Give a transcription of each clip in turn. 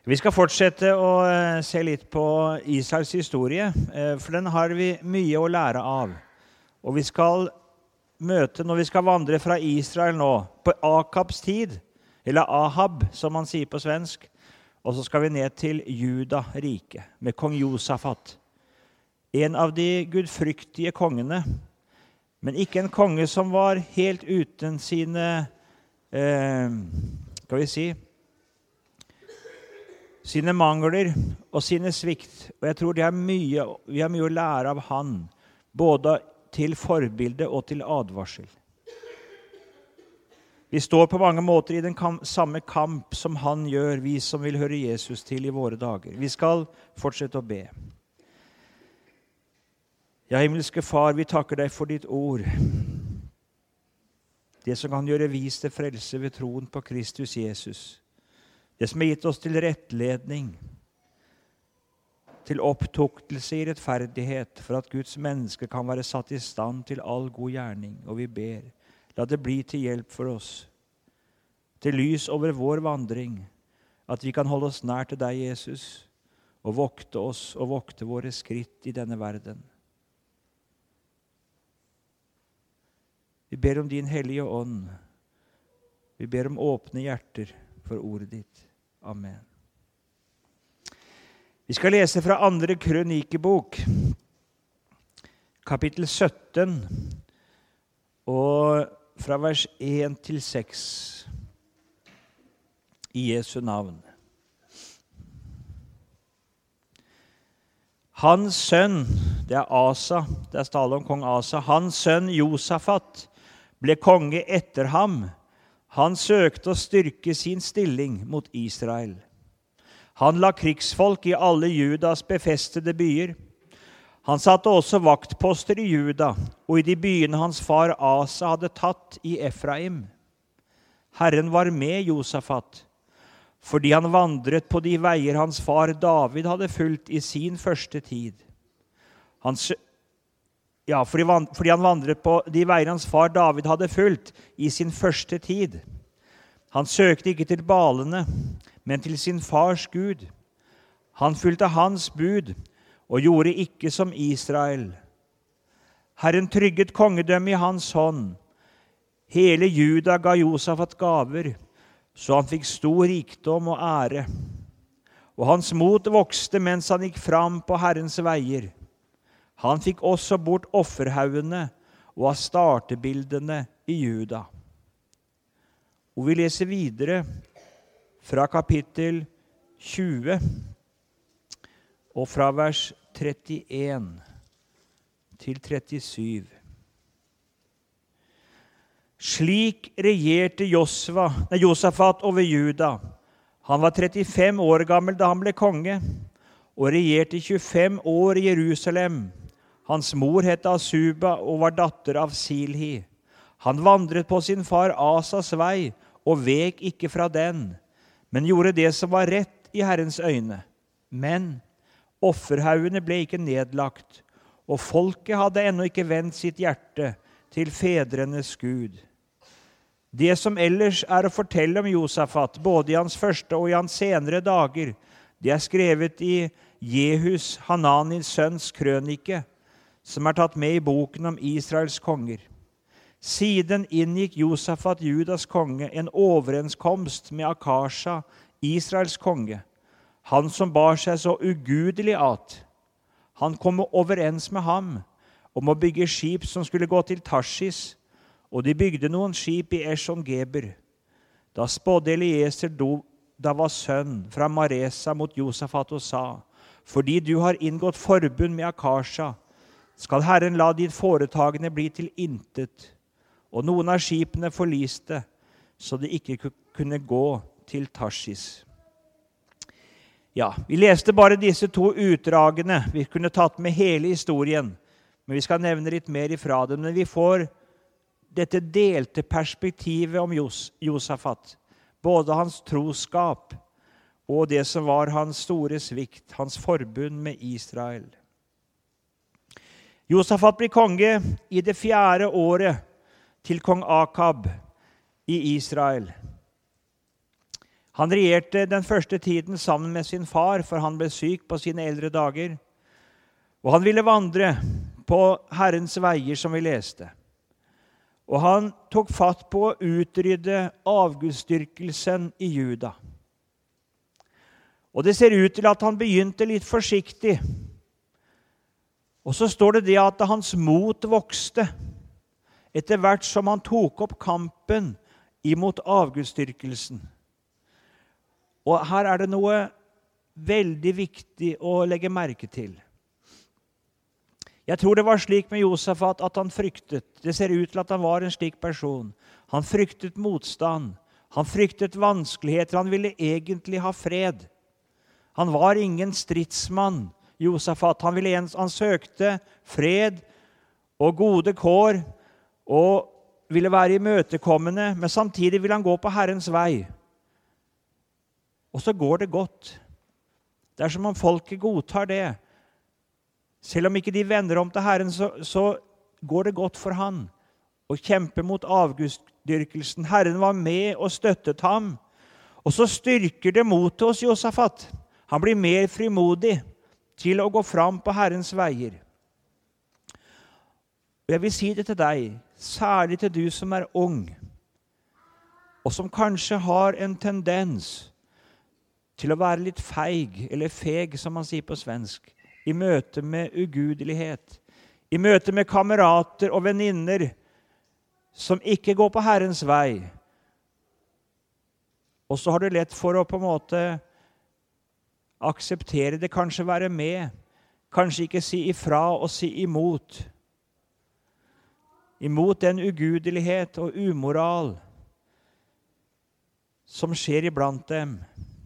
Vi skal fortsette å se litt på Israels historie, for den har vi mye å lære av. Og vi skal møte, når vi skal vandre fra Israel nå, på Akabs tid, eller Ahab, som man sier på svensk, og så skal vi ned til Juda rike, med kong Josafat. En av de gudfryktige kongene, men ikke en konge som var helt uten sine, skal vi si, sine mangler og sine svikt. Og jeg tror vi har mye å lære av han, både til forbilde og til advarsel. Vi står på mange måter i den samme kamp som han gjør, vi som vil høre Jesus til i våre dager. Vi skal fortsette å be. Ja, himmelske Far, vi takker deg for ditt ord. Det som kan gjøre vis til frelse ved troen på Kristus Jesus. Det som har gitt oss til rettledning, til opptuktelse i rettferdighet, for at Guds mennesker kan være satt i stand til all god gjerning. Og vi ber, la det bli til hjelp for oss, til lys over vår vandring, at vi kan holde oss nær til deg, Jesus, og vokte oss og vokte våre skritt i denne verden. Vi ber om din hellige ånd. Vi ber om åpne hjerter for ordet ditt. Amen. Vi skal lese fra 2. Krønikebok, kapittel 17, og fra vers 1 til 6, i Jesu navn. Hans sønn, det er Asa, det er tale om kong Asa, hans sønn Josafat ble konge etter ham. Han søkte å styrke sin stilling mot Israel. Han la krigsfolk i alle Judas befestede byer. Han satte også vaktposter i Juda, og i de byene hans far Asa hadde tatt i Efraim. Herren var med Josafat, fordi han vandret på de veier hans far David hadde fulgt i sin første tid. Fordi han vandret på de veier hans far David hadde fulgt i sin første tid. Han søkte ikke til Balene, men til sin fars Gud. Han fulgte hans bud og gjorde ikke som Israel. Herren trygget kongedømmet i hans hånd. Hele Juda ga Josafat gaver, så han fikk stor rikdom og ære. Og hans mot vokste mens han gikk fram på Herrens veier. Han fikk også bort offerhaugene og av startebildene i Juda. Og vi leser videre fra kapittel 20 og fra vers 31 til 37. Slik regjerte Josafat over Juda. Han var 35 år gammel da han ble konge, og regjerte 25 år i Jerusalem. Hans mor het Asuba og var datter av Silhi. Han vandret på sin far Asas vei og vek ikke fra den, men gjorde det som var rett i Herrens øyne. Men offerhaugene ble ikke nedlagt, og folket hadde ennå ikke vendt sitt hjerte til fedrenes Gud. Det som ellers er å fortelle om Josafat, både i hans første og i hans senere dager, det er skrevet i Jehus, Hananis sønns krønike, som er tatt med i boken om Israels konger. Siden inngikk Josafat, Judas konge, en overenskomst med Akasha, Israels konge, han som bar seg så ugudelig at. Han kom overens med ham om å bygge skip som skulle gå til Tarsis, og de bygde noen skip i Eshon-Geber. Da spådde Eliezer da var sønn fra Maresa mot Josafat og sa, fordi du har inngått forbund med Akasha, skal Herren la ditt foretagende bli til intet, og noen av skipene forliste, så de ikke kunne gå til Tarsis. Ja, vi leste bare disse 2 utdragene. Vi kunne tatt med hele historien, men vi skal nevne litt mer ifra det. Men vi får dette delte perspektivet om Josafat, både hans troskap og det som var hans store svikt, hans forbund med Israel. Josafat blir konge i det 4. året til kong Akab i Israel. Han regjerte den første tiden sammen med sin far, for han ble syk på sine eldre dager. Og han ville vandre på Herrens veier, som vi leste. Og han tok fatt på å utrydde avgudsdyrkelsen i Juda. Og det ser ut til at han begynte litt forsiktig. Og så står det at hans mot vokste etter hvert som han tok opp kampen imot avgudsdyrkelsen. Og her er det noe veldig viktig å legge merke til. Jeg tror det var slik med Josafat at han fryktet. Det ser ut til at han var en slik person. Han fryktet motstand. Han fryktet vanskeligheter. Han ville egentlig ha fred. Han var ingen stridsmann, Josafat. Han søkte fred og gode kår og ville være imøtekommende, men samtidig ville han gå på Herrens vei. Og så går det godt. Det er som om folket godtar det. Selv om ikke de vender om til Herren, så går det godt for han å kjempe mot avgudsdyrkelsen. Herren var med og støttet ham. Og så styrker det motet hos Josafat. Han blir mer frimodig til å gå fram på Herrens veier. Og jeg vil si det til deg, særlig til du som er ung, og som kanskje har en tendens til å være litt feig, eller feg, som man sier på svensk, i møte med ugudelighet, i møte med kamerater og venninner som ikke går på Herrens vei. Og så har du lett for å på en måte akseptere det, kanskje være med, kanskje ikke si ifra og si imot. Imot den ugudelighet og umoral som skjer iblant dem.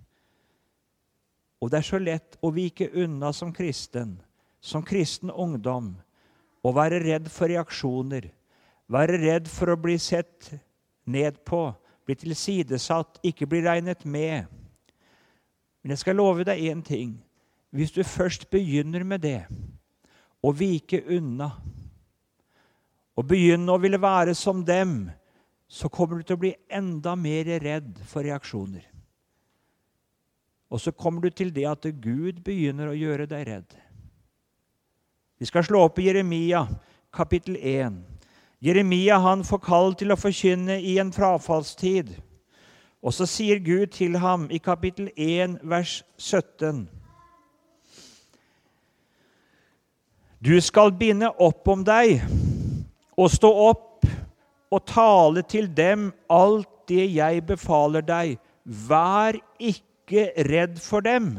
Og det er så lett å vike unna som kristen ungdom, å være redd for reaksjoner, være redd for å bli sett ned på, bli tilsidesatt, ikke bli regnet med. Men jeg skal love deg en ting. Hvis du først begynner med det, å vike unna, og begynne å ville være som dem, så kommer du til å bli enda mer redd for reaksjoner. Og så kommer du til det at Gud begynner å gjøre deg redd. Vi skal slå opp i Jeremia, kapittel 1. Jeremia, han får kall til å forkynne i en frafallstid. Og så sier Gud til ham i kapittel 1, vers 17. Du skal binde opp om deg, og stå opp og tale til dem alt det jeg befaler deg. Vær ikke redd for dem,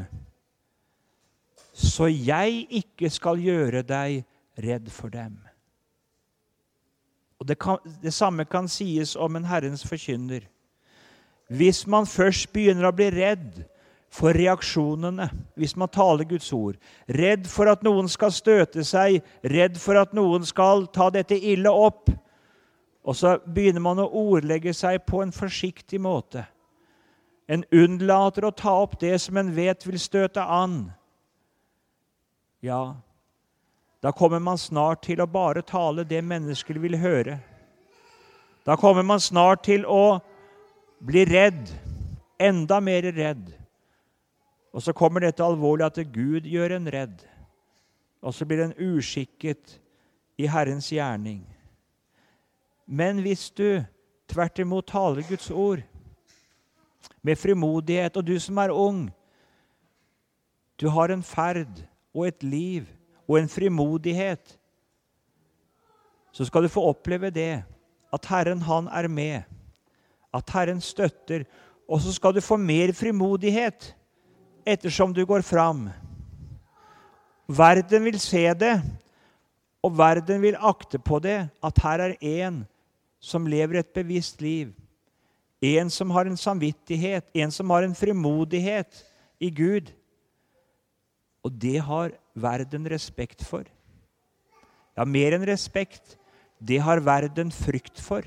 så jeg ikke skal gjøre deg redd for dem. Og det samme kan sies om en Herrens forkynner. Hvis man først begynner å bli redd for reaksjonene, hvis man taler Guds ord, redd for at noen skal støte seg, redd for at noen skal ta dette ille opp, og så begynner man å ordlegge seg på en forsiktig måte. En unnlater å ta opp det som en vet vil støte an. Ja, da kommer man snart til å bare tale det mennesker vil høre. Da kommer man snart til å bli redd, enda mer redd. Og så kommer dette alvorlig at Gud gjør en redd. Og så blir den uskikket i Herrens gjerning. Men hvis du tvert imot taler Guds ord med frimodighet, og du som er ung, du har en ferd og et liv og en frimodighet, så skal du få oppleve det, at Herren han er med, at Herren støtter, og så skal du få mer frimodighet ettersom du går fram. Verden vil se det, og verden vil akte på det, at her er en som lever et bevisst liv, en som har en samvittighet, en som har en frimodighet i Gud. Og det har verden respekt for. Ja, mer enn respekt, det har verden frykt for.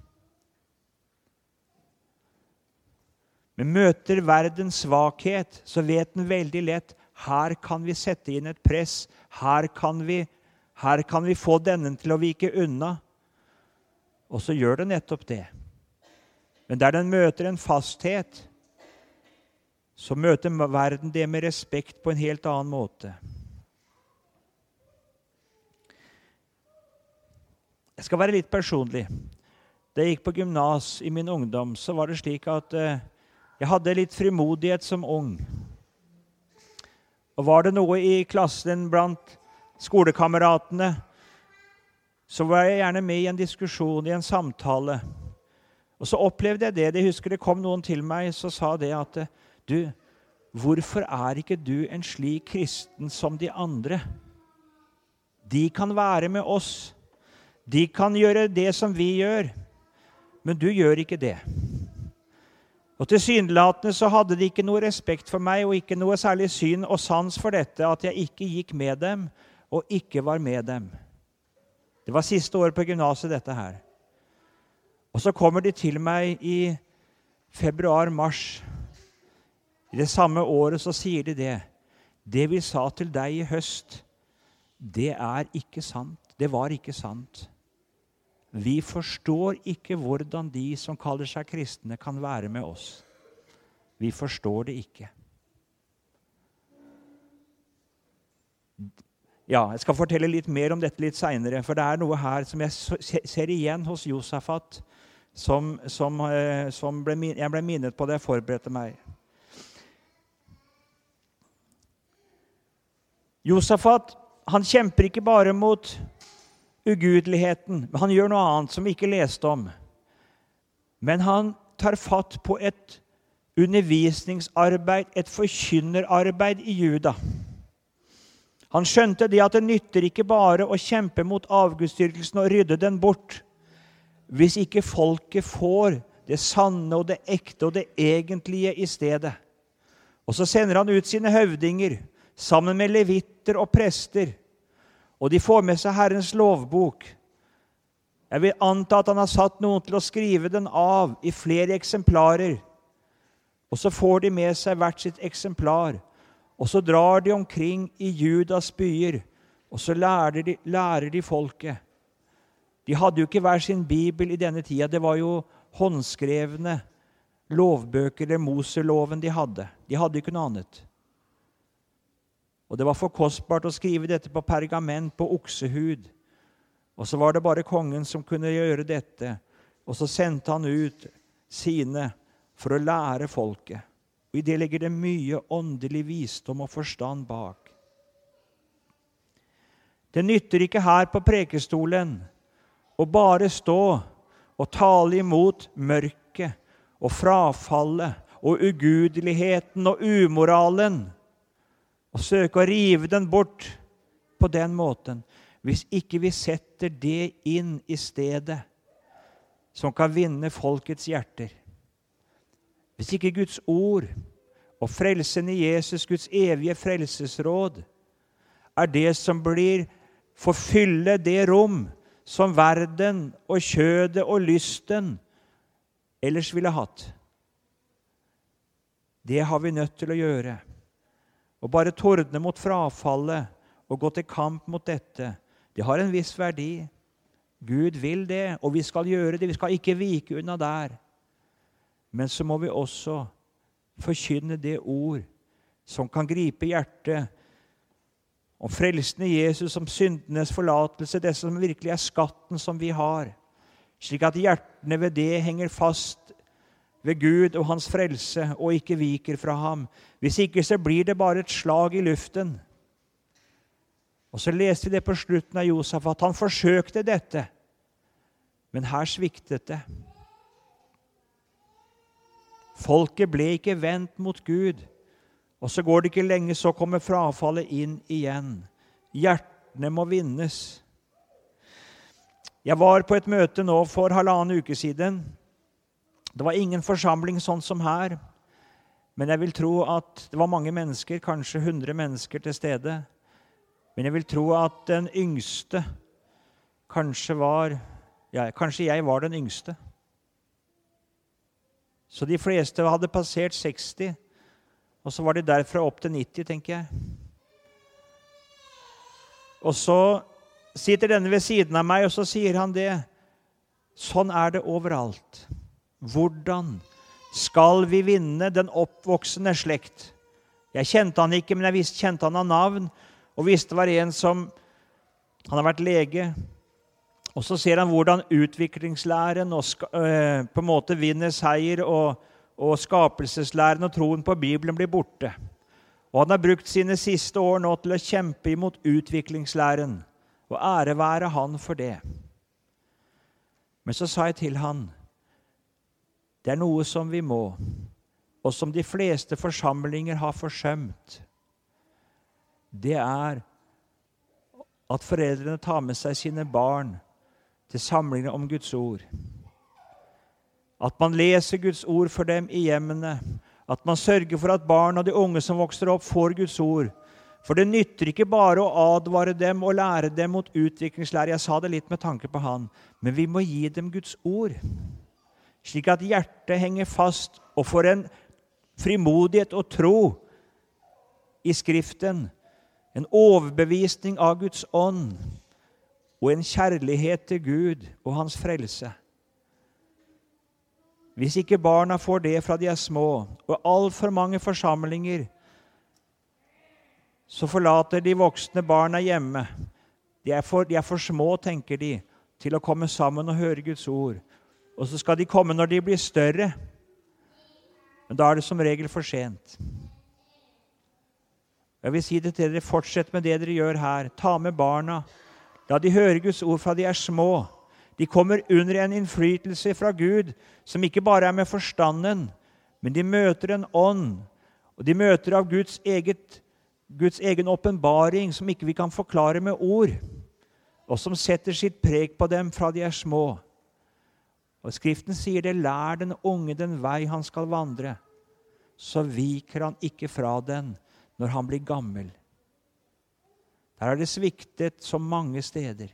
Men møter verdens svakhet, så vet den veldig lett, her kan vi sette inn et press, her kan vi få denne til å vike unna. Og så gjør det nettopp det. Men der den møter en fasthet, så møter verden det med respekt på en helt annen måte. Jeg skal være litt personlig. Da jeg gikk på gymnas i min ungdom, så var det slik at jeg hadde litt frimodighet som ung. Og var det noe i klassen blant skolekameratene, så var jeg gjerne med i en diskusjon, i en samtale. Og så opplevde jeg det. Jeg husker det kom noen til meg, så sa det at du, hvorfor er ikke du en slik kristen som de andre? De kan være med oss. De kan gjøre det som vi gjør, men du gjør ikke det. Og tilsynelatende så hadde de ikke noe respekt for meg, og ikke noe særlig syn og sans for dette, at jeg ikke gikk med dem, og ikke var med dem. Det var siste år på gymnaset, dette her. Og så kommer de til meg i februar-mars. I det samme året så sier de det. Det vi sa til deg i høst, det er ikke sant. Det var ikke sant. Vi forstår ikke hvordan de som kaller seg kristne kan være med oss. Vi forstår det ikke. Ja, jeg skal fortelle litt mer om dette litt senere, for det er noe her som jeg ser igjen hos Josafat, som jeg ble minnet på da jeg forberedte meg. Josafat, han kjemper ikke bare mot ugudeligheten, men han gjør noe annet som vi ikke leste om. Men han tar fatt på et undervisningsarbeid, et forkynnerarbeid i Juda. Han skjønte det at det nytter ikke bare å kjempe mot avgudsdyrkelsen og rydde den bort, hvis ikke folket får det sanne og det ekte og det egentlige i stedet. Og så sender han ut sine høvdinger sammen med levitter og prester, og de får med seg Herrens lovbok. Jeg vil anta at han har satt noen til å skrive den av i flere eksemplarer, og så får de med seg hvert sitt eksemplar. Og så drar de omkring i Judas byer, og så lærer de folket. De hadde jo ikke hver sin bibel i denne tida. Det var jo håndskrevne lovbøker, eller Moseloven de hadde. De hadde ikke noe annet. Og det var for kostbart å skrive dette på pergament, på oksehud. Og så var det bare kongen som kunne gjøre dette. Og så sendte han ut sine for å lære folket. Og i det ligger det mye åndelig visdom og forstand bak. Det nytter ikke her på prekestolen å bare stå og tale imot mørket og frafallet og ugudeligheten og umoralen og søke å rive den bort på den måten, hvis ikke vi setter det inn i stedet som kan vinne folkets hjerter. Hvis ikke Guds ord og frelsen i Jesus, Guds evige frelsesråd, er det som blir forfylle det rom som verden og kjødet og lysten ellers ville hatt. Det har vi nødt til å gjøre. Og bare tordne mot frafallet og gå til kamp mot dette, det har en viss verdi. Gud vil det, og vi skal gjøre det. Vi skal ikke vike unna der. Men så må vi også forkynne det ord som kan gripe hjertet om frelsen i Jesus, om syndenes forlatelse, det som virkelig er skatten som vi har, slik at hjertene ved det henger fast ved Gud og hans frelse og ikke viker fra ham. Hvis ikke så blir det bare et slag i luften. Og så leste vi det på slutten av Josafat. Han forsøkte dette, men her sviktet det. Folket ble ikke vendt mot Gud, og så går det ikke lenge, så kommer frafallet inn igjen. Hjertene må vinnes. Jeg var på et møte nå for 1,5 uke siden. Det var ingen forsamling sånn som her, men jeg vil tro at det var mange mennesker, kanskje 100 mennesker til stede. Men jeg vil tro at den yngste kanskje jeg var den yngste. Så de fleste hadde passert 60, og så var de derfra opp til 90, tenker jeg. Og så sitter denne ved siden av meg, og så sier han det. Sånn er det overalt. Hvordan skal vi vinne den oppvoksende slekt. Jeg kjente han ikke, men jeg kjente han av navn, og visste det var en som, han har vært lege, og så ser han hvordan utviklingslæren på en måte vinner seier, og skapelseslæren og troen på Bibelen blir borte. Og han har brukt sine siste år nå til å kjempe imot utviklingslæren, og ære være han for det. Men så sa jeg til han, det er noe som vi må, og som de fleste forsamlinger har forsømt. Det er at foreldrene tar med seg sine barn til samlinger om Guds ord. At man leser Guds ord for dem i hjemmene. At man sørger for at barn og de unge som vokser opp får Guds ord. For det nytter ikke bare å advare dem og lære dem mot utviklingslære. Jeg sa det litt med tanke på han. Men vi må gi dem Guds ord. Slik at hjertet henger fast og får en frimodighet og tro i Skriften. En overbevisning av Guds ånd. Og en kjærlighet til Gud og hans frelse. Hvis ikke barna får det fra de er små, og alt for mange forsamlinger, så forlater de voksne barna hjemme. De er for små, tenker de, til å komme sammen og høre Guds ord. Og så skal de komme når de blir større. Men da er det som regel for sent. Jeg vil si det til dere, fortsett med det dere gjør her. Ta med barna. La de høre Guds ord fra de er små. De kommer under en innflytelse fra Gud, som ikke bare er med forstanden, men de møter en ånd, og de møter av Guds egen åpenbaring, som ikke vi kan forklare med ord, og som setter sitt preg på dem fra de er små. Og Skriften sier det, lær den unge den vei han skal vandre, så viker han ikke fra den når han blir gammel. Der har det sviktet så mange steder.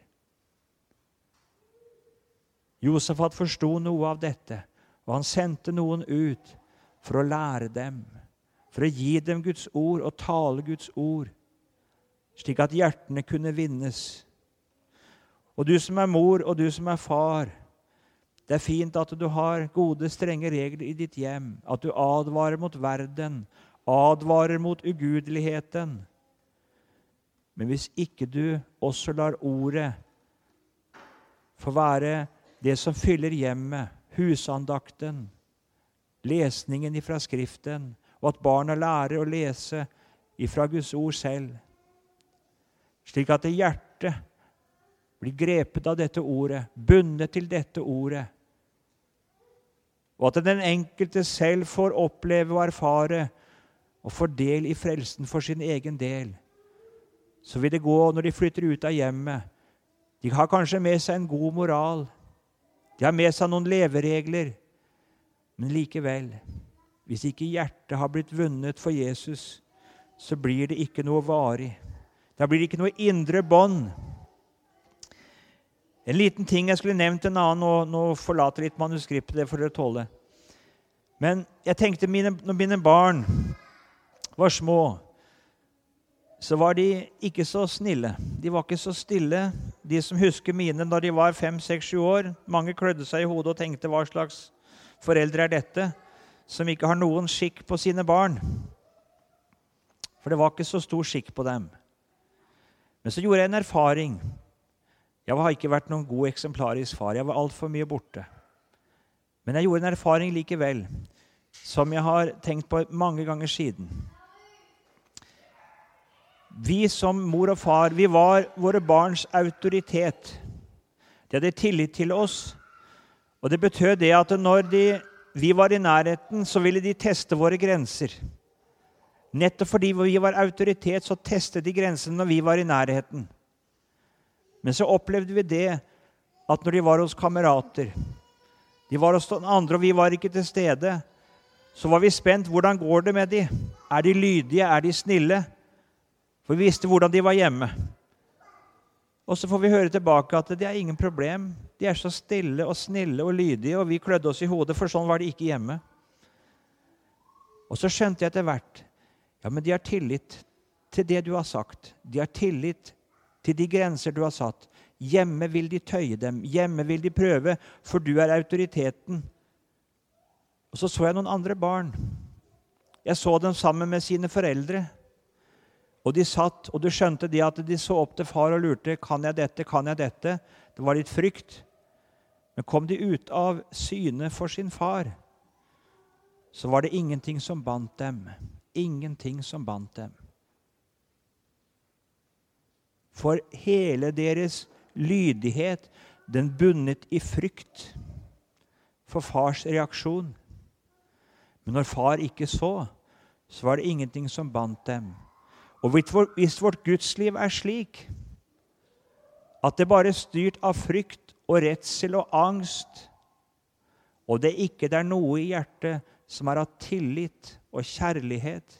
Josafat forstod noe av dette, og han sendte noen ut for å lære dem, for å gi dem Guds ord og tale Guds ord, slik at hjertene kunne vinnes. Og du som er mor, og du som er far, det er fint at du har gode, strenge regler i ditt hjem, at du advarer mot verden, advarer mot ugudeligheten. Men hvis ikke du også lar ordet få være det som fyller hjemmet, husandakten, lesningen ifra Skriften, og at barna lærer å lese ifra Guds ord selv, slik at det hjertet blir grepet av dette ordet, bundet til dette ordet, og at den enkelte selv får oppleve og erfare og får del i frelsen for sin egen del. Så vil det gå når de flytter ut av hjemmet. De har kanskje med seg en god moral, de har med seg noen leveregler, men likevel, hvis ikke hjertet har blitt vunnet for Jesus, så blir det ikke noe varig. Da blir det ikke noe indre bånd. En liten ting jeg skulle nevnt en annen, og nå forlater litt manuskriptet, det får dere tåle. Men jeg tenkte, når mine barn var små, så var de ikke så snille. De var ikke så stille. De som husker mine da de var 5, 6, 7 år, mange klødde seg i hodet og tenkte, hva slags foreldre er dette, som ikke har noen skikk på sine barn? For det var ikke så stor skikk på dem. Men så gjorde jeg en erfaring. Jeg har ikke vært noen god eksemplarisk far. Jeg var alt for mye borte. Men jeg gjorde en erfaring likevel, som jeg har tenkt på mange ganger siden. Vi som mor og far, vi var våre barns autoritet. De hadde tillit til oss, og det betød det at når vi var i nærheten, så ville de teste våre grenser. Nettopp fordi vi var autoritet, så testet de grensene når vi var i nærheten. Men så opplevde vi det at når de var hos kamerater, de var hos noen andre, og vi var ikke til stede, så var vi spent, hvordan går det med de? Er de lydige? Er de snille? For vi visste hvordan de var hjemme. Og så får vi høre tilbake at det er ingen problem. De er så stille og snille og lydige, og vi klødde oss i hodet, for sånn var de ikke hjemme. Og så skjønte jeg etter hvert, ja, men de har tillit til det du har sagt. De har tillit til de grenser du har satt. Hjemme vil de tøye dem, hjemme vil de prøve, for du er autoriteten. Og så jeg noen andre barn. Jeg så dem sammen med sine foreldre. Og de satt, og du skjønte de at de så opp til far og lurte, kan jeg dette, kan jeg dette? Det var litt frykt. Men kom de ut av syne for sin far, så var det ingenting som bandt dem. Ingenting som bandt dem. For hele deres lydighet, den bundet i frykt for fars reaksjon. Men når far ikke så var det ingenting som bandt dem. Og hvis vårt gudsliv slik, at det bare styrt av frykt og redsel og angst, og det ikke er noe i hjertet som av tillit og kjærlighet,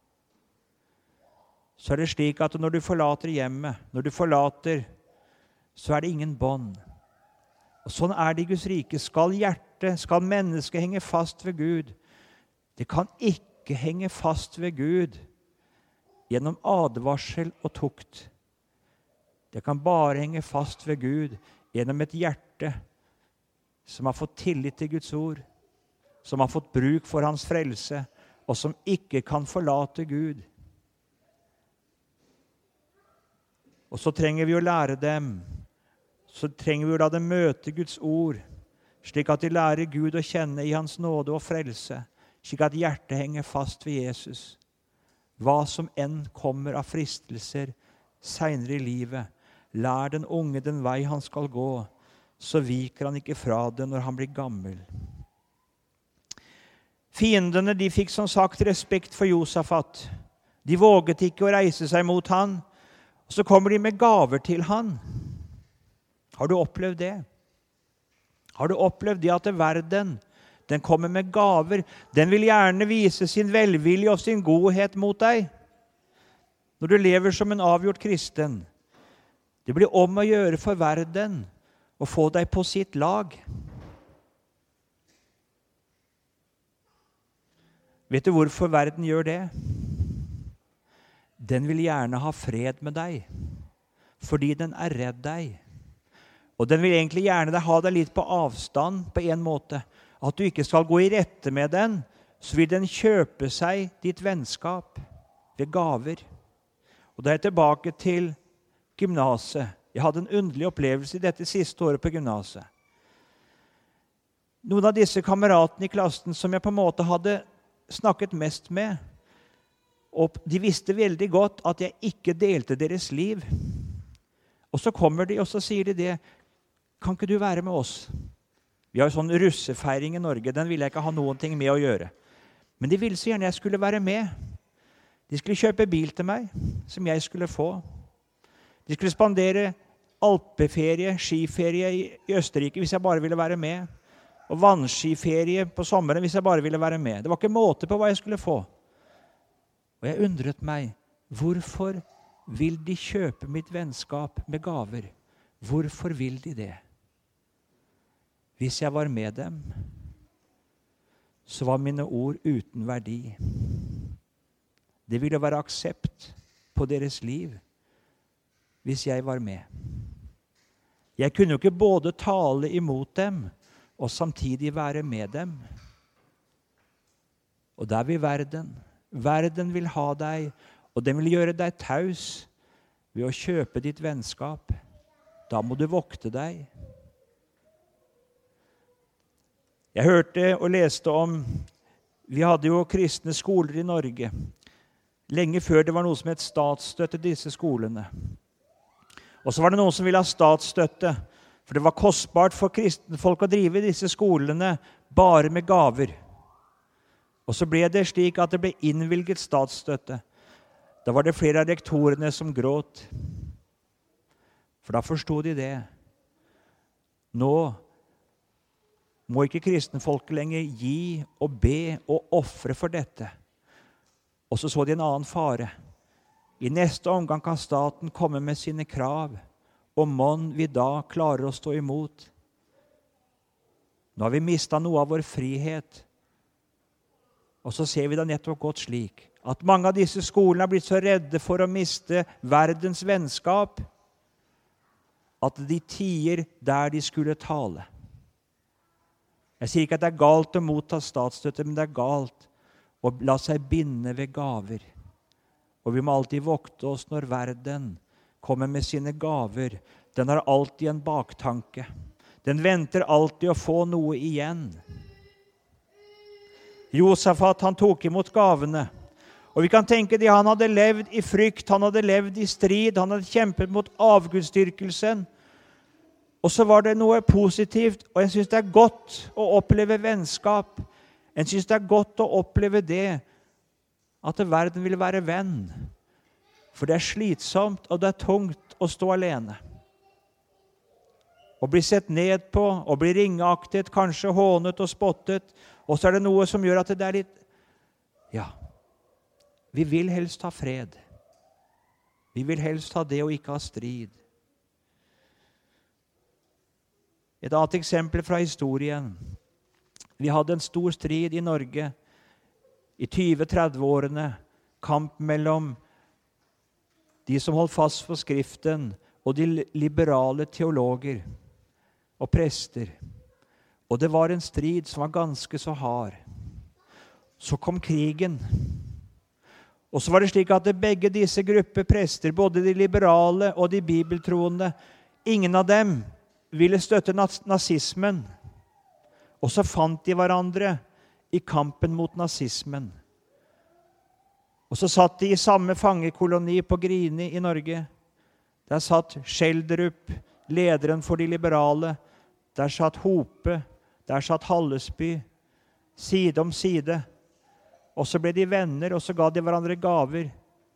så det slik at når du forlater hjemmet, når du forlater, så det ingen bånd. Og sånn det i Guds rike. Skal mennesket henge fast ved Gud? Det kan ikke henge fast ved Gud gjennom advarsel og tukt. Det kan bare henge fast ved Gud gjennom et hjerte som har fått tillit til Guds ord, som har fått bruk for hans frelse, og som ikke kan forlate Gud. Og så trenger vi å lære dem, så trenger vi å la dem møte Guds ord, slik at de lærer Gud å kjenne i hans nåde og frelse, slik at hjertet henger fast ved Jesus. Hva som enn kommer av fristelser senere i livet, lær den unge den vei han skal gå, så viker han ikke fra det når han blir gammel. Fiendene, de fikk som sagt respekt for Josafat. De våget ikke å reise seg mot han, og så kommer de med gaver til han. Har du opplevd det? Har du opplevd det at verden, den kommer med gaver? Den vil gjerne vise sin velvilje og sin godhet mot deg. Når du lever som en avgjort kristen, det blir om å gjøre for verden å få deg på sitt lag. Vet du hvorfor verden gjør det? Den vil gjerne ha fred med deg, fordi den redd deg. Og den vil egentlig gjerne ha deg litt på avstand på en måte. At du ikke skal gå i rette med den, så vil den kjøpe seg ditt vennskap ved gaver. Og da jeg tilbake til gymnaset. Jeg hadde en underlig opplevelse i dette siste året på gymnaset. Noen av disse kameratene i klassen som jeg på en måte hadde snakket mest med, og de visste veldig godt at jeg ikke delte deres liv. Og så kommer de, og så sier de det, kan ikke du være med oss? Vi har jo sånn russefeiring i Norge, den ville jeg ikke ha noen ting med å gjøre. Men de ville så gjerne jeg skulle være med. De skulle kjøpe bil til meg, som jeg skulle få. De skulle spandere alpeferie, skiferie i Østerrike hvis jeg bare ville være med. Og vannskiferie på sommeren hvis jeg bare ville være med. Det var ikke måte på hva jeg skulle få. Og jeg undret meg, hvorfor vil de kjøpe mitt vennskap med gaver? Hvorfor vil de det? Hvis jeg var med dem, så var mine ord uten verdi. Det ville være aksept på deres liv hvis jeg var med. Jeg kunne jo ikke både tale imot dem og samtidig være med dem. Og der vil verden. Verden vil ha deg, og den vil gjøre deg taus ved å kjøpe ditt vennskap. Da må du vokte deg. Jeg hørte og leste om, vi hadde jo kristne skoler i Norge, lenge før det var noe som het statsstøtte til disse skolene. Og så var det noen som ville ha statsstøtte, for det var kostbart for kristne folk å drive disse skolene bare med gaver. Og så ble det slik at det ble innvilget statsstøtte. Da var det flere av rektorene som gråt. For da forstod de det. Nå må ikke kristenfolket lenger gi og be og offre for dette. Og så de en annen fare. I neste omgang kan staten komme med sine krav, og mon vi da klarer å stå imot. Nå har vi mistet noe av vår frihet. Og så ser vi da nettopp gått slik, at mange av disse skolene har blitt så redde for å miste verdens vennskap, at de tier der de skulle tale. Jeg sier ikke at det er galt å motta statsstøtte, men det er galt å la seg binde ved gaver. Og vi må alltid vokte oss når verden kommer med sine gaver. Den har alltid en baktanke. Den venter alltid å få noe igjen. Josafat, han tok imot gavene. Og vi kan tenke det, han hadde levd i frykt, han hadde levd i strid, han hadde kjempet mot avgudsdyrkelsen. Og så var det noe positivt, og jeg synes det er godt å oppleve vennskap. Jeg synes det er godt å oppleve det, at verden vil være venn. For det er slitsomt, og det er tungt å stå alene. Å bli sett ned på, å bli ringeaktet, kanskje hånet og spottet, og så er det noe som gjør at det er litt, ja, vi vil helst ha fred. Vi vil helst ha det og ikke ha strid. Et annet eksempel fra historien. Vi hadde en stor strid i Norge i 20-30-årene. Kamp mellom de som holdt fast på Skriften, og de liberale teologer og prester. Og det var en strid som var ganske så hard. Så kom krigen. Og så var det slik at begge disse grupper prester, både de liberale og de bibeltroende, ingen av dem ville støtte nazismen. Og så fant de hverandre i kampen mot nazismen. Og så satt de i samme fangekoloni på Grini i Norge. Der satt Schjelderup, lederen for de liberale. Der satt Hope, der satt Hallesby, side om side. Og så ble de venner, og så ga de hverandre gaver.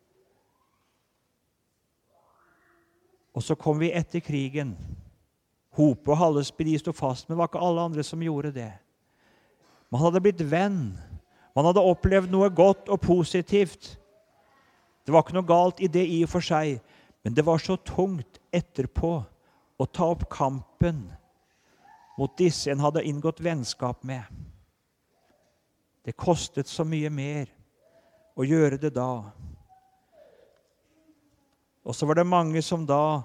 Og så kom vi etter krigen. Hope og Hallesby, de stod fast, men det var ikke alle andre som gjorde det. Man hadde blitt venn. Man hadde opplevd noe godt og positivt. Det var ikke noe galt i det i og for seg, men det var så tungt etterpå å ta opp kampen mot disse en hadde inngått vennskap med. Det kostet så mye mer å gjøre det da. Og så var det mange som da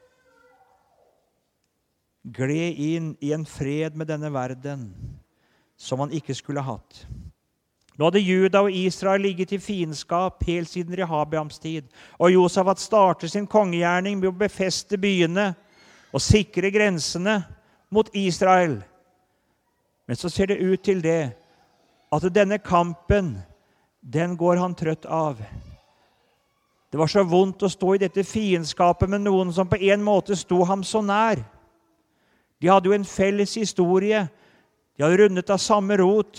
gled inn i en fred med denne verden som man ikke skulle hatt. Nå hadde Juda og Israel ligget i fiendskap helt siden Rehabeams tid, og Josafat starter sin kongegjerning med å befeste byene og sikre grensene mot Israel. Men så ser det ut til det at denne kampen, den går han trøtt av. Det var så vondt å stå i dette fiendskapet med noen som på en måte sto ham så nær. De hadde jo en felles historie. De hadde rundet av samme rot.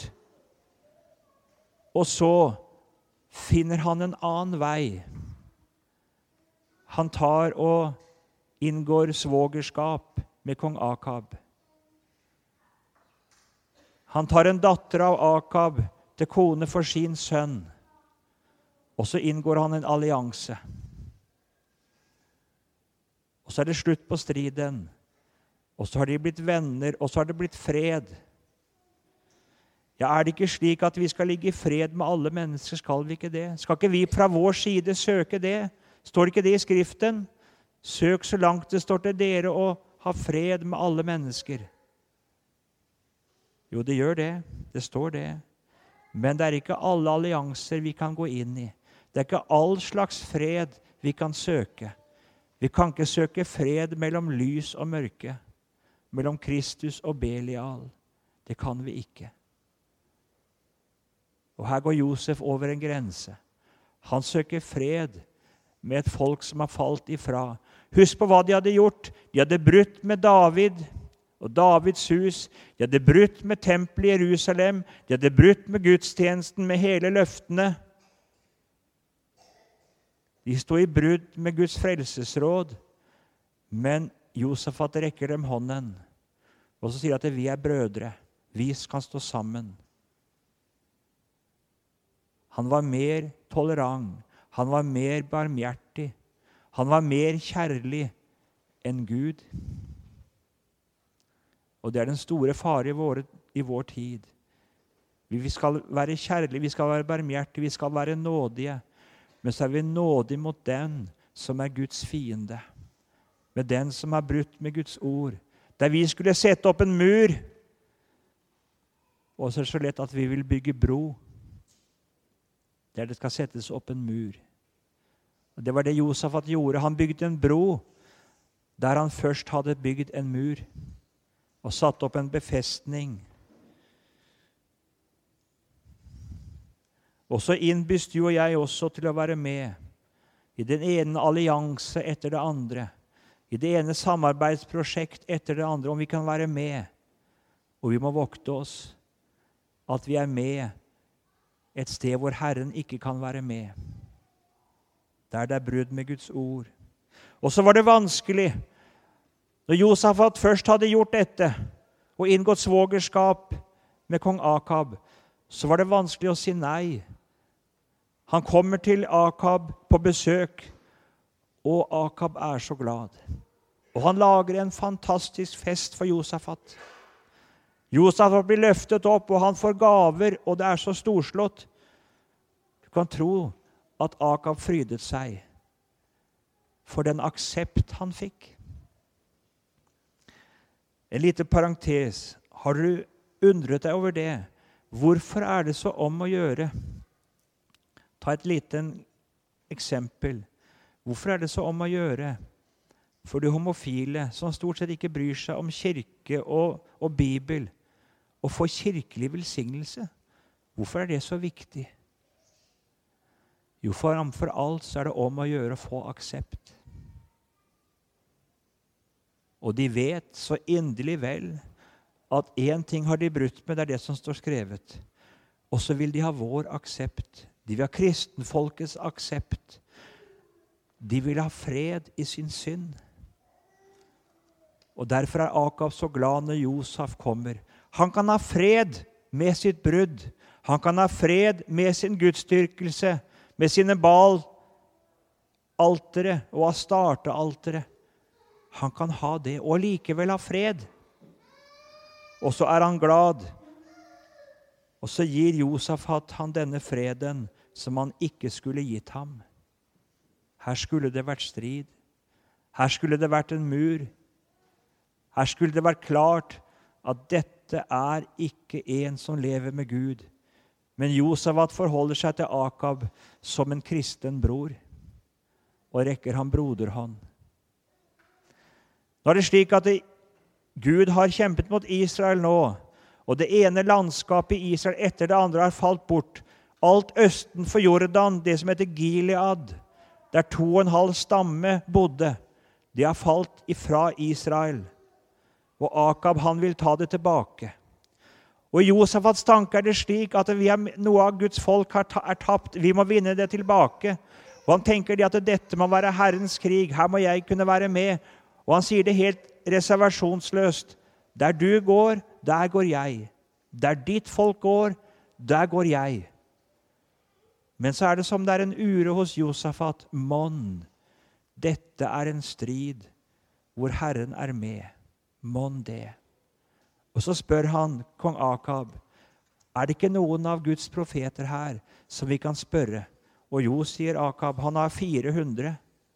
Og så finner han en annen vei. Han tar og inngår svogerskap med kong Akab. Han tar en datter av Akab til kone for sin sønn. Og så inngår han en allianse. Og så er det slutt på striden. Og så har de blitt venner, og så har det blitt fred. Ja, er det ikke slik at vi skal ligge i fred med alle mennesker? Skal vi ikke det? Skal ikke vi fra vår side søke det? Står ikke det i Skriften? Søk så langt det står til dere å ha fred med alle mennesker. Jo, det gjør det. Det står det. Men det er ikke alle allianser vi kan gå inn i. Det er ikke all slags fred vi kan søke. Vi kan ikke søke fred mellom lys og mørke, mellom Kristus og Belial. Det kan vi ikke. Og her går Josef over en grense. Han søker fred med et folk som har falt ifra. Husk på hva de hadde gjort. De hadde brutt med David og Davids hus. De hadde brutt med tempelet i Jerusalem. De hadde brutt med gudstjenesten, med hele løftene. De stod i brudd med Guds frelsesråd. Men Josafat rekker dem hånden. Og så sier han at vi er brødre. Vi kan stå sammen. Han var mer tolerant. Han var mer barmhjertig. Han var mer kjærlig enn Gud. Og det er den store fare i vår tid. Vi skal være kjærlige, vi skal være barmhjertige, vi skal være nådige. Men så er vi nådige mot den som er Guds fiende. Med den som har brutt med Guds ord. Der vi skulle sette opp en mur Og så er det så lett at vi vil bygge bro, der det skal settes opp en mur. Og det var det Josafat gjorde. Han bygde en bro, der han først hadde bygd en mur, og satt opp en befestning. Og så innbyr du og jeg også til å være med i den ene allianse etter det andre, i det ene samarbeidsprosjekt etter det andre, om vi kan være med. Og vi må vokte oss at vi er med et sted hvor Herren ikke kan være med. Der det er brudd med Guds ord. Og så var det vanskelig. Når Josafat først hadde gjort dette, og inngått svogerskap med kong Akab, så var det vanskelig å si nei. Han kommer til Akab på besøk, og Akab er så glad. Og han lager en fantastisk fest for Josafat. Josafat blir løftet opp, og han får gaver, og det er så storslått. Du kan tro at Akab frydet seg for den aksept han fikk. En liten parentes. Har du undret deg over det? Hvorfor er det så om å gjøre? Ta et liten eksempel. Hvorfor er det så om å gjøre for de homofile, som stort sett ikke bryr seg om kirke og Bibel, å få kirkelig velsignelse? Hvorfor er det så viktig? Jo, framfor alt så er det om å gjøre å få aksept. Og de vet så inderlig vel at en ting har de brutt med, det er det som står skrevet. Og så vil de ha vår aksept. De vil ha kristenfolkets aksept. De vil ha fred i sin synd. Og derfor er Akab så glad når Josaf kommer. Han kan ha fred med sitt brudd. Han kan ha fred med sin gudsdyrkelse, med sine Baal-altere og Astarte-altere. Han kan ha det, og likevel ha fred. Og så er han glad. Og så gir Josafat han denne freden som han ikke skulle gitt ham. Her skulle det vært strid. Her skulle det vært en mur. Her skulle det vært klart at dette er ikke en som lever med Gud. Men Josafat forholder seg til Akab som en kristen bror, og rekker ham broderhånd. Nå er det slik at Gud har kjempet mot Israel nå, og det ene landskapet i Israel etter det andre har falt bort. Alt østen for Jordan, det som heter Gilead, der 2,5 stamme bodde, de har falt ifra Israel. Og Akab, han vil ta det tilbake. Og i Josafats tanke er det slik at noe av Guds folk er tapt. Vi må vinne det tilbake. Og han tenker at dette må være Herrens krig. Her må jeg kunne være med. Og han sier det helt reservasjonsløst. Der du går, der går jeg. Der ditt folk går, der går jeg. Men så er det som det er en uro hos Josafat. Mon, dette er en strid hvor Herren er med. Mon det. Og så spør han kong Akab, er det ikke noen av Guds profeter her som vi kan spørre? Og jo, sier Akab, han har 400.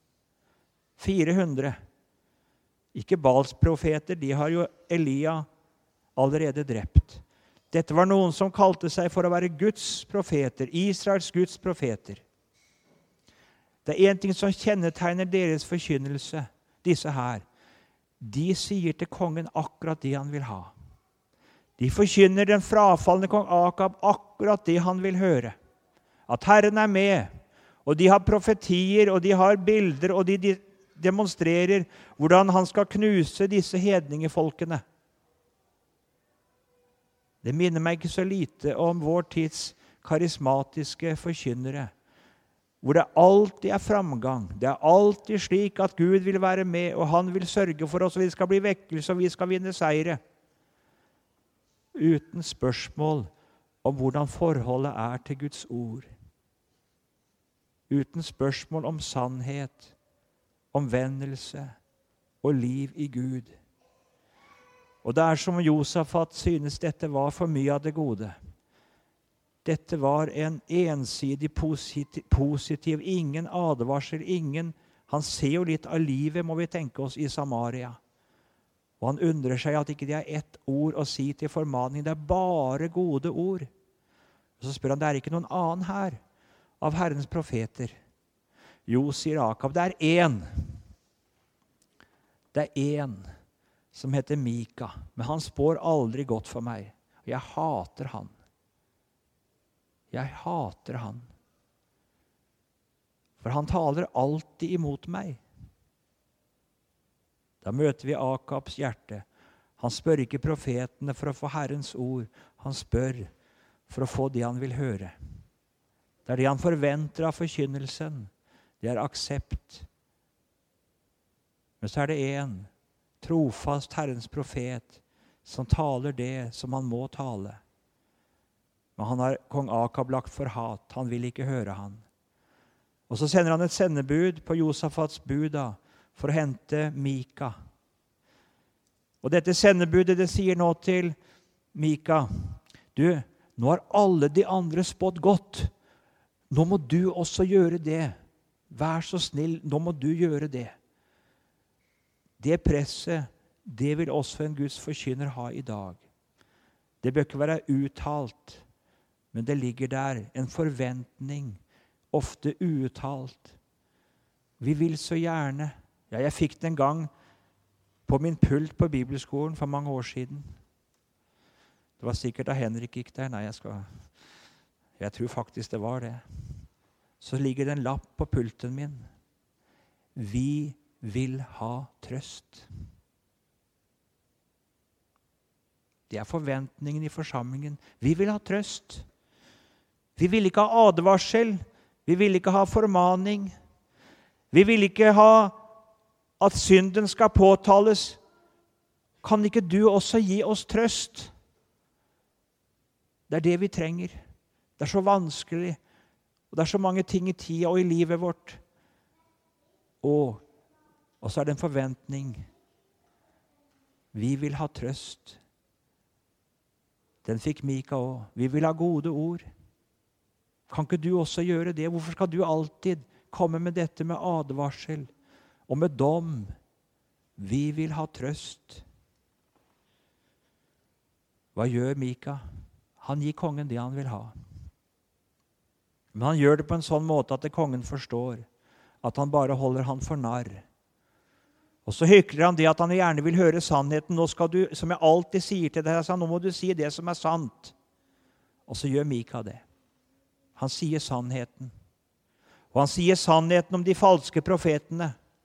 400. Ikke Baals profeter, de har jo Elia allerede drept. Dette var noen som kalte seg for å være Guds profeter, Israels Guds profeter. Det er en ting som kjennetegner deres forkynnelse, disse her. De sier til kongen akkurat det han vil ha. De forkynner den frafallende kong Akab akkurat det han vil høre. At Herren er med, og de har profetier, og de har bilder, og de demonstrerer hvordan han skal knuse disse hedningefolkene. Det minner meg ikke så lite om vår tids karismatiske forkynnere, hvor det alltid er framgang. Det er alltid slik at Gud vil være med, og han vil sørge for oss, og vi skal bli vekkelse, og vi skal vinne seire. Uten spørsmål om hvordan forholdet er til Guds ord. Uten spørsmål om sannhet, omvendelse og liv i Gud. Og det er som Josafat synes dette var for mye av det gode. Dette var en ensidig positiv, ingen advarsel, ingen. Han ser jo litt av livet, må vi tenke oss, i Samaria. Og han undrer seg at ikke det er ett ord å si til formaning. Det er bare gode ord. Og så spør han, det er ikke noen annen her av Herrens profeter. Jo, sier Akab, det er én. Det er én som heter Mika, men han spår aldri godt for meg. Og jeg hater han. Jeg hater han. For han taler alltid imot meg. Da møter vi Akabs hjerte. Han spør ikke profetene for å få Herrens ord. Han spør for å få det han vil høre. Det er det han forventer av forkynnelsen. Det er aksept. Men så er det en trofast Herrens profet som taler det som han må tale. Men han har kong Akab lagt for hat. Han vil ikke høre han. Og så sender han et sendebud på Josafats bud da, for å hente Mika. Og dette sendebudet det sier nå til Mika, du, nå har alle de andre spådd godt. Nå må du også gjøre det. Vær så snill, nå må du gjøre det. Det presset, det vil også en Guds forkynner ha i dag. Det bør ikke være uttalt, men det ligger der en forventning, ofte uuttalt. Vi vil så gjerne. Ja, jeg fikk det en gang på min pult på bibelskolen for mange år siden. Det var sikkert da Henrik gikk der. Nei, jeg tror faktisk det var det. Så ligger det en lapp på pulten min. Vi vil ha trøst. Det er forventningen i forsamlingen. Vi vil ha trøst. Vi vil ikke ha advarsel. Vi vil ikke ha formaning. Vi vil ikke ha at synden skal påtales. Kan ikke du også gi oss trøst? Det er det vi trenger. Det er så vanskelig, og det er så mange ting i tida og i livet vårt. Og så er det en forventning. Vi vil ha trøst. Den fikk Mika også. Vi vil ha gode ord. Kan ikke du også gjøre det? Hvorfor skal du alltid komme med dette med advarsel og med dom? Vi vil ha trøst. Hva gjør Mika? Han gir kongen det han vil ha. Men han gjør det på en sånn måte at kongen forstår at han bare holder han for narr. Og så hykler han det at han gjerne vil høre sannheten. Nå skal du, som jeg alltid sier til deg, nå må du si det som er sant. Og så gjør Mika det. Han sier sannheten. Og han sier sannheten om de falske profetene.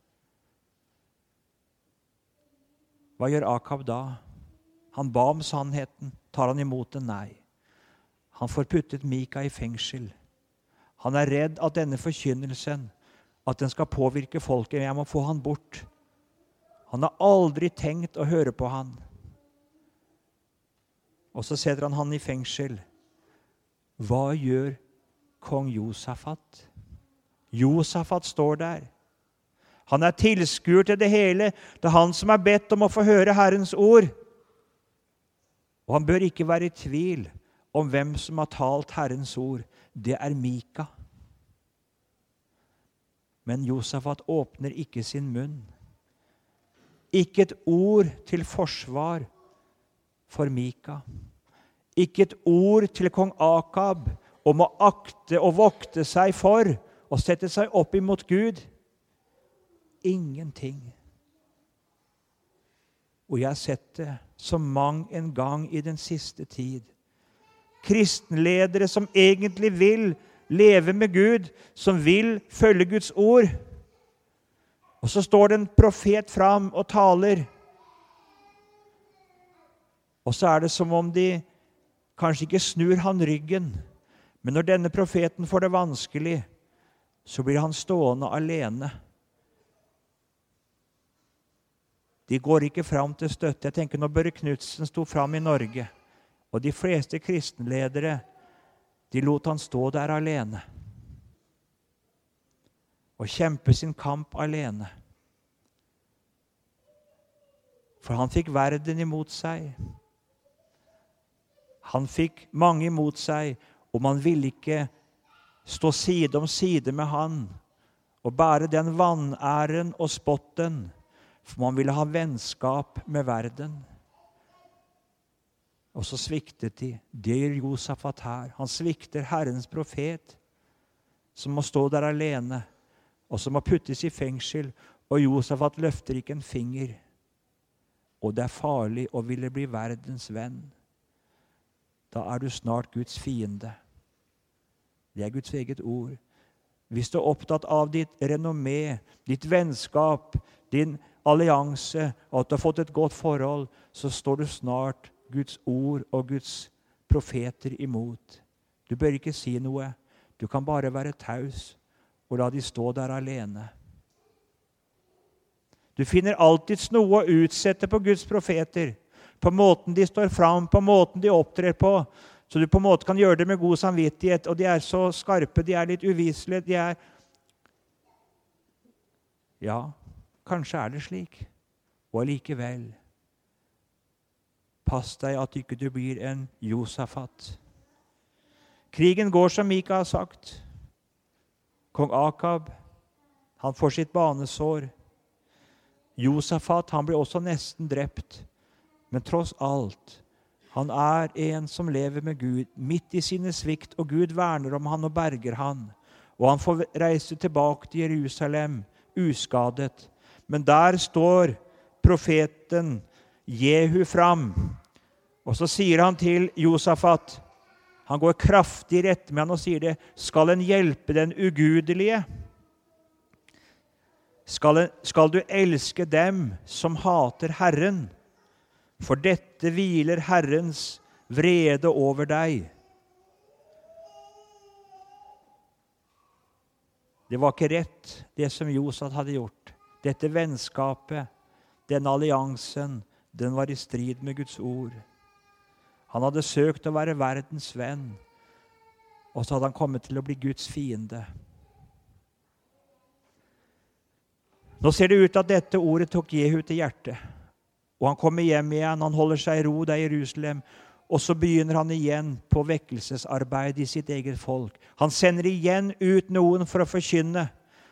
Hva gjør Akab da? Han ba om sannheten. Tar han imot den? Nei. Han får puttet Mika i fengsel. Han er redd at denne forkynnelsen, at den skal påvirke folket. Jeg må få han bort. Han har aldri tenkt å høre på han. Og så setter han i fengsel. Hva gjør kong Josafat? Josafat står der. Han er tilskuer til det hele. Det er han som er bedt om å få høre Herrens ord. Og han bør ikke være i tvil om hvem som har talt Herrens ord. Det er Mika. Men Josafat åpner ikke sin munn. Ikke et ord til forsvar for Mika. Ikke et ord til kong Akab om å akte og vokte seg for å sette seg opp imot Gud. Ingenting. Og jeg har sett det så mang en gang i den siste tid. Kristenledere som egentlig vil leve med Gud, som vil følge Guds ord. Og så står det en profet fram og taler. Og så er det som om de kanskje ikke snur han ryggen. Men når denne profeten får det vanskelig, så blir han stående alene. De går ikke fram til støtte. Jeg tenker når Børre Knudsen sto fram i Norge, og de fleste kristenledere, de lot han stå der alene. Og kjempe sin kamp alene. For han fikk verden imot seg. Han fikk mange imot seg, og man ville ikke stå side om side med han, og bære den vanæren og spotten, For man ville ha vennskap med verden. Og så sviktet de. Det gjør Josafat her. Han svikter Herrens profet, som må stå der alene, og som må puttes i fengsel, og Josafat løfter ikke en finger. Og det er farlig å ville bli verdens venn. Da er du snart Guds fiende. Det er Guds eget ord. Hvis du er opptatt av ditt renommé, ditt vennskap, din allianse, og at du har fått et godt forhold, så står du snart Guds ord og Guds profeter imot. Du bør ikke si noe. Du kan bare være taus og la de stå der alene. Du finner alltid noe å utsette på Guds profeter, på måten de står fram, på måten de opptrer på, så du på en måte kan gjøre det med god samvittighet, og de er så skarpe, de er litt uviselige, de er... Ja, kanskje er det slik, og allikevel. Pass deg at ikke du blir en Josafat. Krigen går som Mika har sagt. Kong Akab, han får sitt banesår. Josafat, han blir også nesten drept. Men tross alt, han er en som lever med Gud, midt i sine svikt, og Gud verner om han og berger han. Og han får reise tilbake til Jerusalem, uskadet. Men der står profeten Jehu fram, og så sier han til Josafat, han går kraftig i rette med han og sier det, skal en hjelpe den ugudelige? Skal du elske dem som hater Herren? For dette hviler Herrens vrede over deg. Det var ikke rett, det som Josafat hadde gjort. Dette vennskapet, denne alliansen, den var i strid med Guds ord. Han hadde søkt å være verdens venn, og så hadde han kommet til å bli Guds fiende. Nå ser det ut at dette ordet tok Jehu til hjertet. Og han kommer hjem igjen, han holder seg i ro der i Jerusalem, og så begynner han igjen på vekkelsesarbeid i sitt eget folk. Han sender igjen ut noen for å forkynne.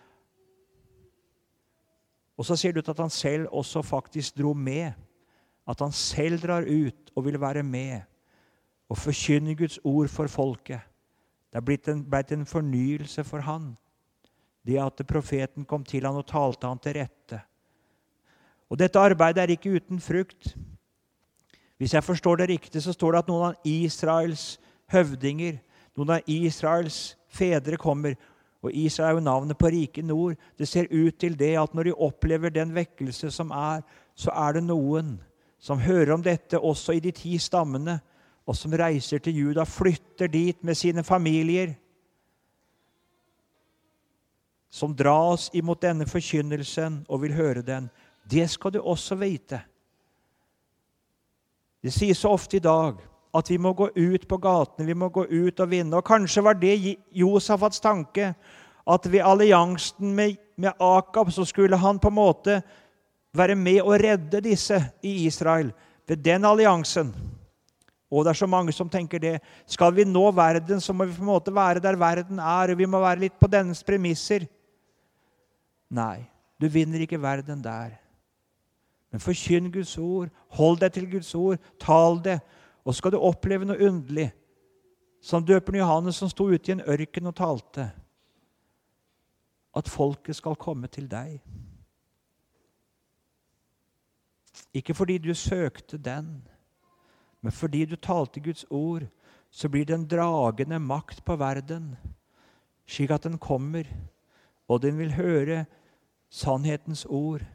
Og så ser det ut at han selv også faktisk dro med. At han selv drar ut og vil være med og forkynne Guds ord for folket. Det er blitt en fornyelse for han. Det at profeten kom til han og talte han til rette. Og dette arbeidet er ikke uten frukt. Hvis jeg forstår det riktig, så står det at noen av Israels høvdinger, noen av Israels fedre kommer, og Israel er jo navnet på riket nord. Det ser ut til det at når de opplever den vekkelse som er, så er det noen som hører om dette også i de 10 stammene, og som reiser til Juda, flytter dit med sine familier, som dras imot denne forkynnelsen og vil høre den. Det skal du også vite. Det sies så ofte i dag at vi må gå ut på gatene, vi må gå ut og vinne. Og kanskje var det Josafats tanke, at ved alliansen med Akab så skulle han på en måte være med og redde disse i Israel. Ved den alliansen. Og det er så mange som tenker det. Skal vi nå verden, så må vi på en måte være der verden er, og vi må være litt på dennes premisser. Nei, du vinner ikke verden der. Men forkynn Guds ord, hold deg til Guds ord, tal det, og skal du oppleve noe underlig, som døperen Johannes som sto ute i en ørken og talte, at folket skal komme til deg. Ikke fordi du søkte den, men fordi du talte Guds ord, så blir det en dragende makt på verden, slik at den kommer, og den vil høre sannhetens ord.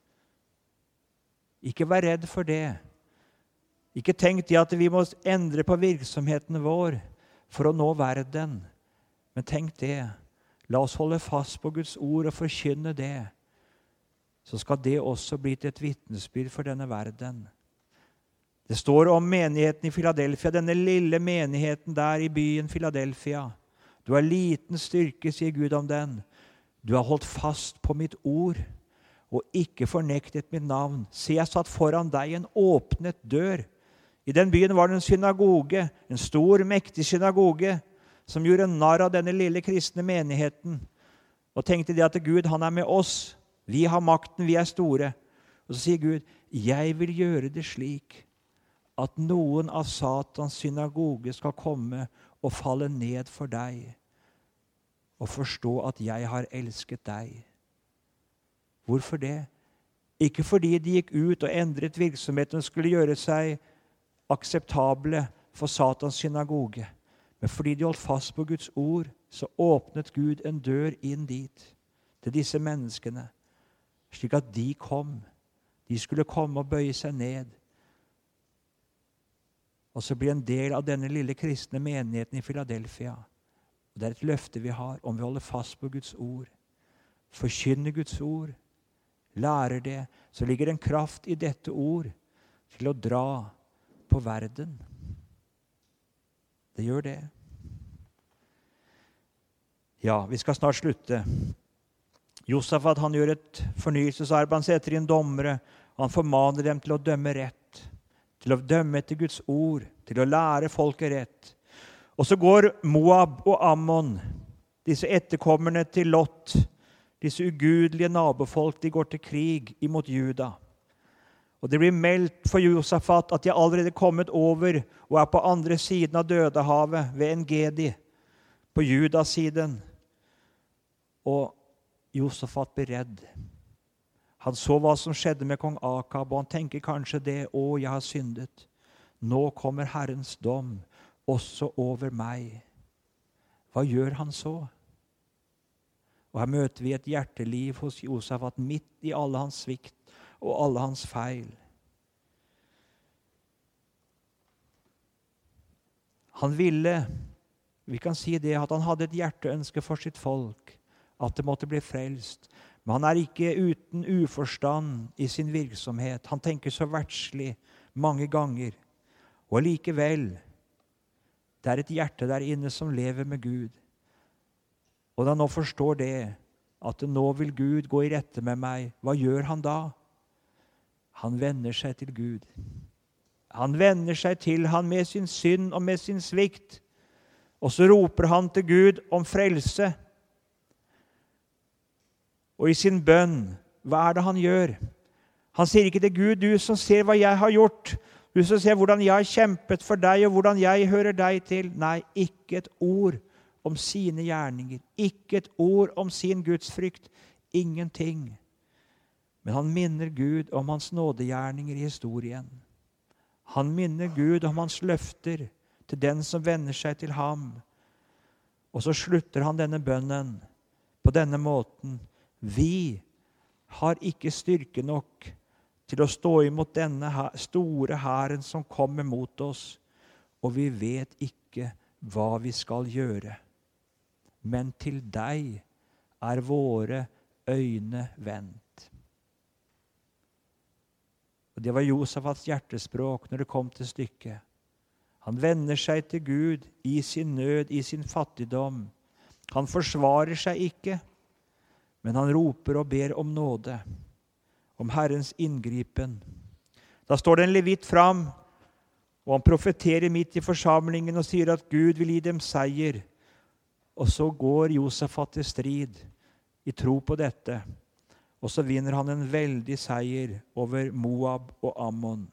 Ikke vær redd for det. Ikke tenk det at vi må endre på virksomheten vår for å nå verden. Men tenk det. La oss holde fast på Guds ord og forkynne det. Så skal det også bli til et vitnesbyrd for denne verden. Det står om menigheten i Philadelphia, denne lille menigheten der i byen Philadelphia. Du har liten styrke, sier Gud om den. Du har holdt fast på mitt ord og ikke fornektet mitt navn. Se, jeg satt foran deg en åpnet dør. I den byen var det en synagoge, en stor, mektig synagoge, som gjorde narr av denne lille kristne menigheten. Og tenkte det at Gud, han er med oss. Vi har makten, vi er store. Og så sier Gud, jeg vil gjøre det slik at noen av Satans synagoge skal komme og falle ned for deg og forstå at jeg har elsket deg. Hvorfor det? Ikke fordi de gikk ut og endret virksomheten og skulle gjøre seg akseptable for Satans synagoge, men fordi de holdt fast på Guds ord, så åpnet Gud en dør inn dit, til disse menneskene, slik at de kom. De skulle komme og bøye seg ned. Og så blir en del av denne lille kristne menigheten i Philadelphia. Og det er et løfte vi har om vi holder fast på Guds ord. Forkynner Guds ord. Lærer det. Så ligger en kraft i dette ord til å dra på verden. Det gjør det. Ja, vi skal snart slutte. Josafat, han gjør et fornyelsesarbeid. Han setter inn dommere. Han formaner dem til å dømme rett. Til å dømme etter Guds ord. Til å lære folket rett. Og så går Moab og Ammon, disse etterkommerne til Lot, disse ugudelige nabofolk, de går til krig imot Juda. Og det blir meldt for Josafat at de er allerede kommet over og er på andre siden av Dødehavet ved En-Gedi, på Judas siden. Og Josafat blir redd. Han så hva som skjedde med kong Akab, og han tenker kanskje det, jeg har syndet. Nå kommer Herrens dom også over meg. Hva gjør han så? Og her møter vi et hjerteliv hos Josafat midt i alle hans svikt og alle hans feil. Han ville, vi kan si det, at han hadde et hjerteønske for sitt folk, at det måtte bli frelst. Men han er ikke uten uforstand i sin virksomhet. Han tenker så verdslig mange ganger. Og likevel, det er et hjerte der inne som lever med Gud. Og da han nå forstår det, at nå vil Gud gå i rette med meg, hva gjør han da? Han vender seg til Gud. Han vender seg til han med sin synd og med sin svikt. Og så roper han til Gud om frelse. Og i sin bønn, hva er det han gjør? Han sier ikke til Gud, du som ser hva jeg har gjort, du som ser hvordan jeg har kjempet for deg, og hvordan jeg hører deg til. Nei, ikke et ord om sine gjerninger. Ikke et ord om sin gudsfrykt. Ingenting. Men han minner Gud om hans nådegjerninger i historien. Han minner Gud om hans løfter til den som vender seg til ham. Og så slutter han denne bønnen på denne måten. Vi har ikke styrke nok til å stå imot denne store hæren som kommer mot oss, og vi vet ikke hva vi skal gjøre. Men til deg er våre øyne vendt. Og det var Josafats hjertespråk når det kom til stykket. Han vender seg til Gud i sin nød, i sin fattigdom. Han forsvarer seg ikke, men han roper og ber om nåde, om Herrens inngripen. Da står det en levit fram, og han profeterer midt i forsamlingen og sier at Gud vil gi dem seier. Og så går Josafat til strid i tro på dette, og så vinner han en veldig seier over Moab og Ammon.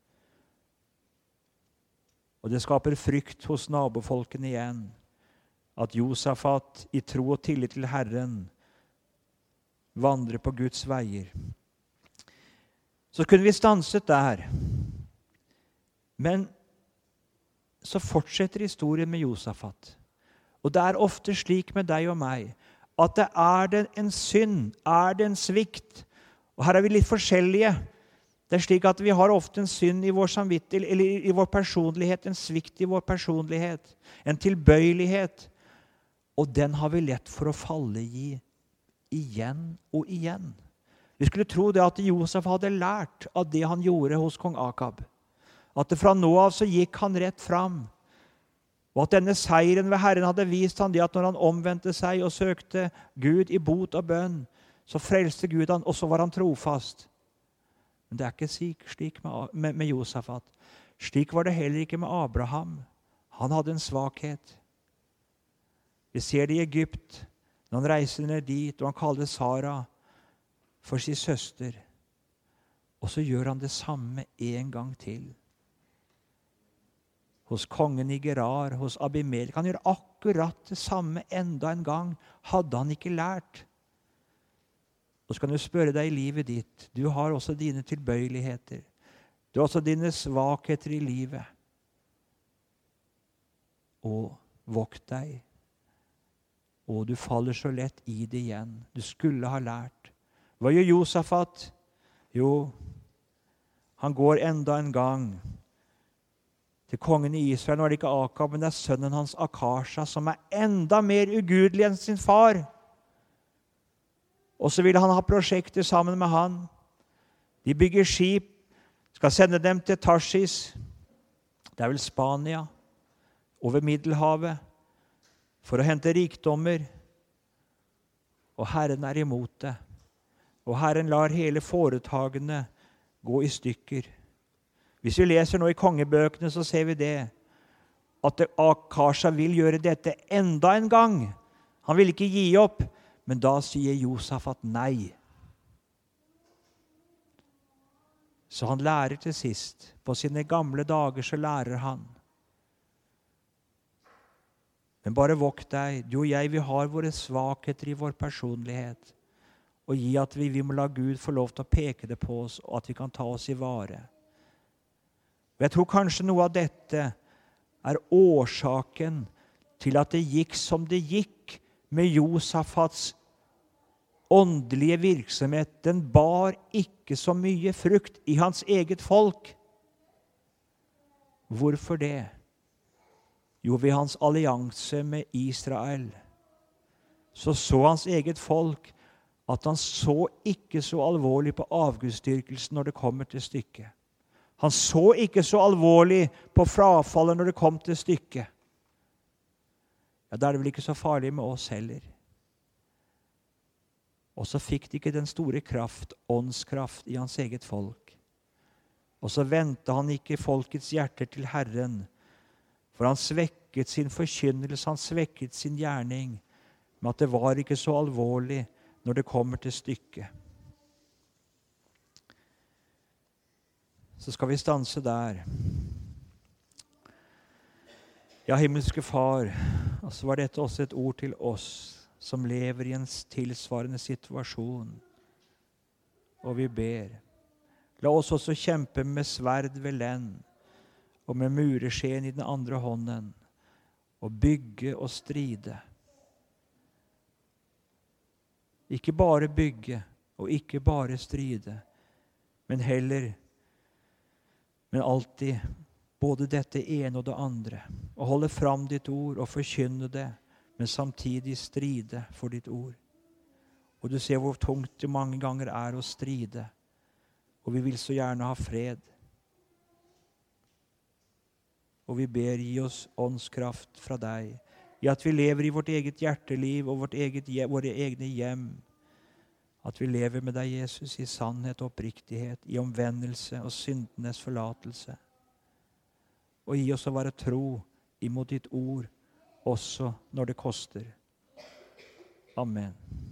Og det skaper frykt hos nabofolkene igjen, at Josafat i tro og tillit til Herren vandrer på Guds veier. Så kunne vi stanset der. Men så fortsetter historien med Josafat. Og det er ofte slik med deg og meg, at det er en synd, er det en svikt. Og her er vi litt forskjellige. Det er slik at vi har ofte en synd i vår samvittighet, eller i vår personlighet, en svikt i vår personlighet, en tilbøyelighet. Og den har vi lett for å falle i igjen og igjen. Vi skulle tro det at Josef hadde lært av det han gjorde hos kong Akab. At det fra nå av så gikk han rett fram. Og at denne seieren ved Herren hadde vist han det at når han omvendte seg og søkte Gud i bot og bønn, så frelste Gud han, og så var han trofast. Men det er ikke slik med Josafat. Slik var det heller ikke med Abraham. Han hadde en svakhet. Vi ser det i Egypt, når han reiser ned dit, og han kaller Sara for sin søster. Og så gjør han det samme en gang til. Hos kongen i Gerar, hos Abimelek. Han gjør akkurat det samme enda en gang. Hadde han ikke lært? Og så kan du spørre deg i livet ditt. Du har også dine tilbøyeligheter. Du har også dine svakheter i livet. Og vokt deg. Og du faller så lett i det igjen. Du skulle ha lært. Hva gjør Josafat? Jo, han går enda en gang til kongen i Israel. Nå er det ikke Akab, men det er sønnen hans Akasha, som er enda mer ugudelig enn sin far. Og så vil han ha prosjekter sammen med han. De bygger skip, skal sende dem til Tarsis. Det er vel Spania, over Middelhavet, for å hente rikdommer. Og Herren er imot det. Og Herren lar hele foretagene gå i stykker. Hvis vi leser nå i kongebøkene, så ser vi det. At Akasha vil gjøre dette enda en gang. Han vil ikke gi opp. Men da sier Josafat nei. Så han lærer til sist. På sine gamle dager så lærer han. Men bare vokt deg. Du og jeg, vi har våre svakheter i vår personlighet. Og gi at vi må la Gud få lov til å peke det på oss, og at vi kan ta oss i vare. Og jeg tror kanskje noe av dette er årsaken til at det gikk som det gikk med Josafats åndelige virksomhet. Den bar ikke så mye frukt i hans eget folk. Hvorfor det? Jo, ved hans allianse med Israel. Så hans eget folk at han så ikke så alvorlig på avgudsdyrkelsen når det kommer til stykket. Han så ikke så alvorlig på frafallet når det kom til stykket. Ja, da er det vel ikke så farlig med oss heller. Og så fikk de ikke den store kraft, åndskraft, i hans eget folk. Og så vendte han ikke folkets hjerter til Herren, for han svekket sin forkynnelse, han svekket sin gjerning, med at det var ikke så alvorlig når det kommer til stykket. Så skal vi stanse der. Ja, himmelske Far, og så var dette også et ord til oss som lever i en tilsvarende situasjon. Og vi ber. La oss også kjempe med sverd ved lenn, og med mureskjeen i den andre hånden, og bygge og stride. Ikke bare bygge, og ikke bare stride, men alltid både dette ene og det andre. Og holde fram ditt ord og forkynne det, men samtidig stride for ditt ord. Og du ser hvor tungt det mange ganger er å stride, og vi vil så gjerne ha fred. Og vi ber, gi oss åndskraft fra deg, i at vi lever i vårt eget hjerteliv og våre egne hjem. At vi lever med deg, Jesus, i sannhet og oppriktighet, i omvendelse og syndenes forlatelse. Og gi oss å være tro imot ditt ord, også når det koster. Amen.